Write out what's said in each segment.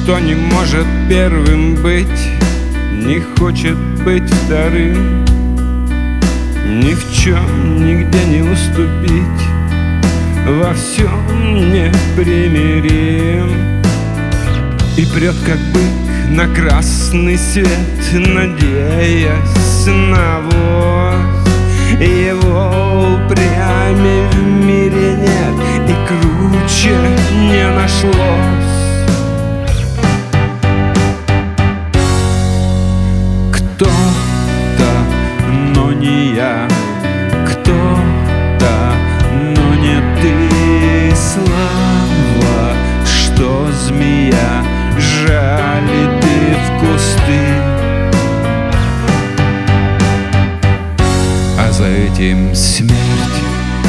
Кто не может первым быть, не хочет быть вторым, ни в чем, нигде не уступить, во всем непримирим. И прет, как бык, на красный свет, надеясь на воз. Его упрямей в мире нет, и круче не нашлось. Кто-то, но не я, кто-то, но не ты. Слава, что змея, жали ты в кусты, а за этим смерть.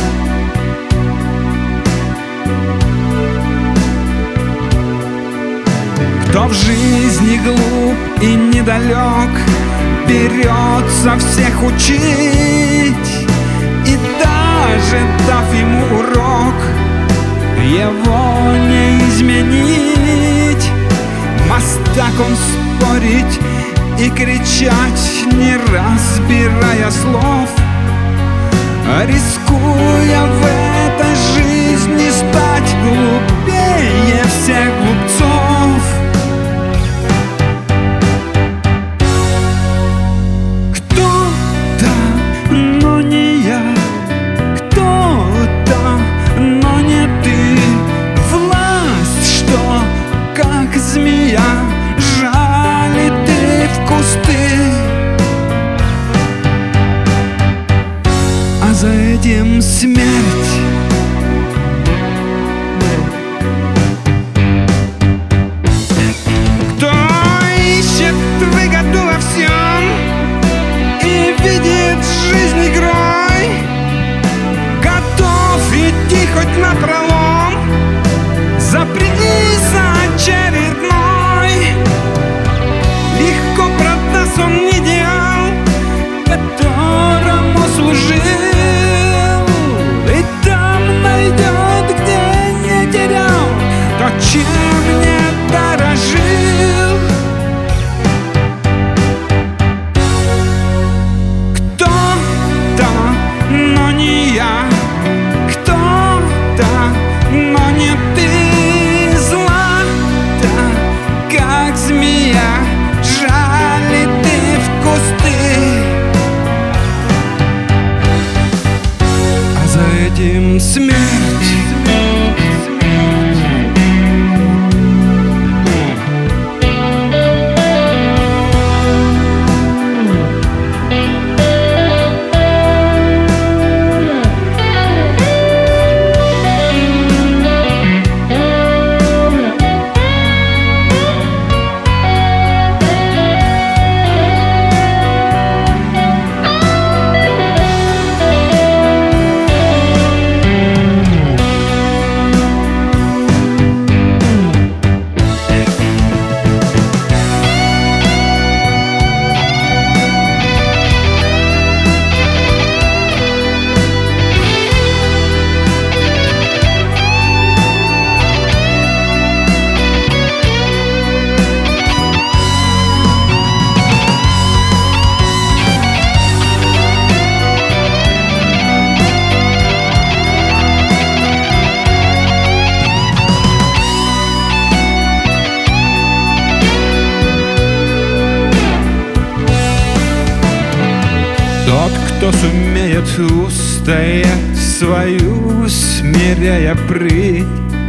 Кто в жизни глуп и недалек, берется всех учить, и даже дав ему урок, его не изменить. Мастак он спорить и кричать, не разбирая слов, рискуя в этой жизни стать глупее всех глупцов. Кто-то, но не я, кто-то, но не ты. Власть, что как змея, жали ты в кусты, а за этим смерть. Кто ищет выгоду во всем и видит жизнь игрой, готов идти хоть напролом за приз очередной. Легко продаст он идеал, которому служил, и там найдет, где не терял то, чем не дорожил. Кто-то, но не я, кто-то, но не ты. Злата, как змея, жали ты в кусты, а за этим смерть. Тот, кто сумеет устоять свою, смиряя прыть,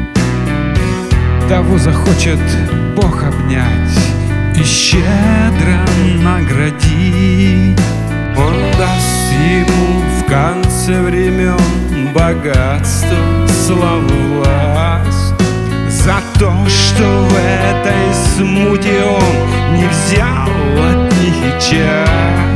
того захочет Бог обнять и щедро наградить. Он даст ему в конце времен богатство, славу, власть за то, что в этой смуте он не взял от них и часть.